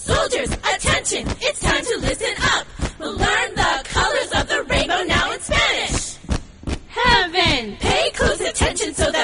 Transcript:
Soldiers, attention, it's time to listen up. We'll learn the colors of the rainbow now in Spanish. Heaven, pay close attention so that